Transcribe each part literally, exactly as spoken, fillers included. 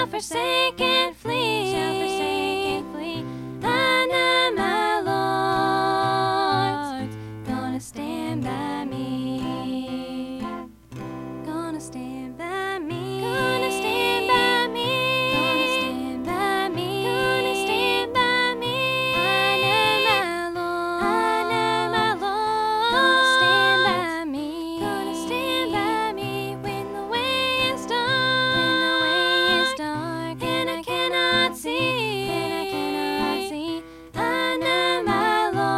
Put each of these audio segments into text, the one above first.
forsake and flee, shall forsake and flee. I know my Lord's gonna stand by me, gonna stand by me, gonna stand by me, gonna stand by me, gonna stand by me. I know my Lord, I know my Lord, gonna stand by me, gonna stand by me when the way is dark, when the way is dark and I cannot see, and I cannot see. I know my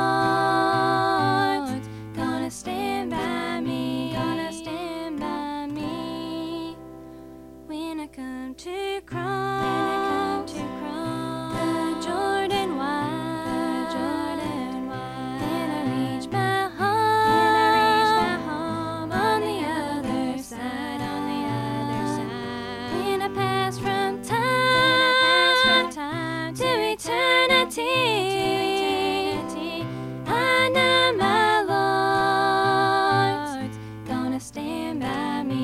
Lord's gonna stand by me, gonna stand by me when I come to cross, when I come to cross the Jordan wide, the Jordan wide. Then I reach my home, then I reach my home on the other side, on the other side. When I pass from time, when I pass from time to eternity, I know my Lord's gonna stand by me,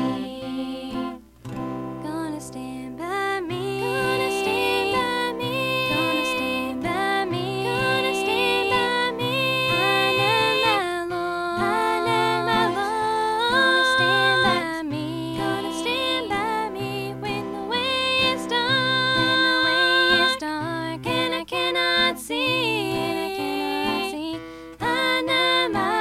gonna stand by me, gonna stand by me, gonna stand by me, gonna stand by me. I know my Lord, I know my Lord, gonna stand by me, gonna stand by me when the way is dark, when the way is dark and I cannot see, and I cannot see. I know my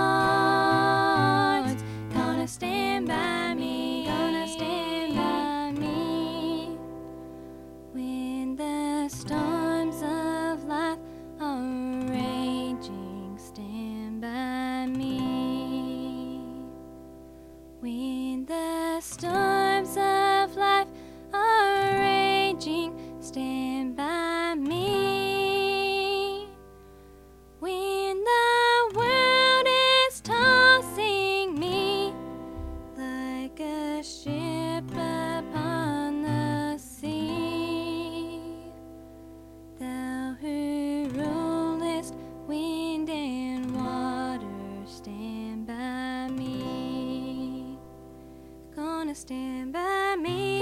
Lord's gonna stand by me, gonna stand by me when the storms of life are raging. Stand by me when the storms of life are raging. Stand by me when the world is tossing me like a ship upon the sea. Thou who rulest wind and water, stand by me, gonna stand by me.